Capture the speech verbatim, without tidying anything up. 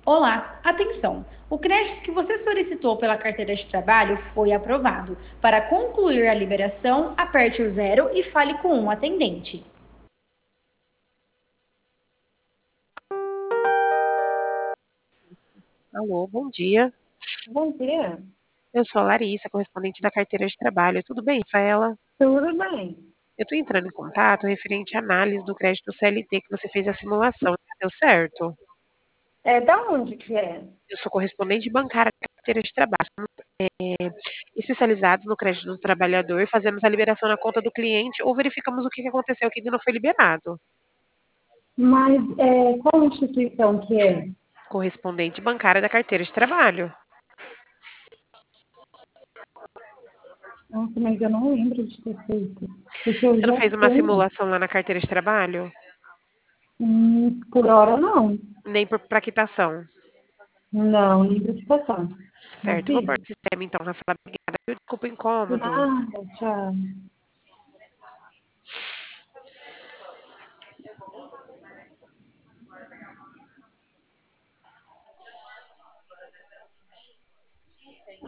Olá, atenção! O crédito que você solicitou pela carteira de trabalho foi aprovado. Para concluir a liberação, aperte o zero e fale com um atendente. Alô, bom dia. Bom dia, Eu sou a Larissa, correspondente da carteira de trabalho. Tudo bem, Rafaela? tudo bem? Eu estou entrando em contato referente à análise do crédito C L T que você fez a simulação. Deu certo? É, da onde que é? Eu sou correspondente bancária da carteira de trabalho. Somos é, especializados no crédito do trabalhador, fazemos a liberação na conta do cliente ou verificamos o que que aconteceu que ainda não foi liberado. Mas é, qual instituição que é? Correspondente bancária da carteira de trabalho. Nossa, mas eu não lembro de ter feito. Porque eu Você não já fez uma tenho. simulação lá na carteira de trabalho? Hum, por hora, não. Nem por pra quitação. Não, livro de passar. Não Certo, vou fiz? pôr no sistema então, Rafaela. Obrigada. Desculpa o incômodo. Nada, tchau.